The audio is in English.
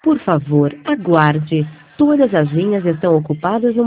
Por favor, aguarde. Todas as linhas estão ocupadas no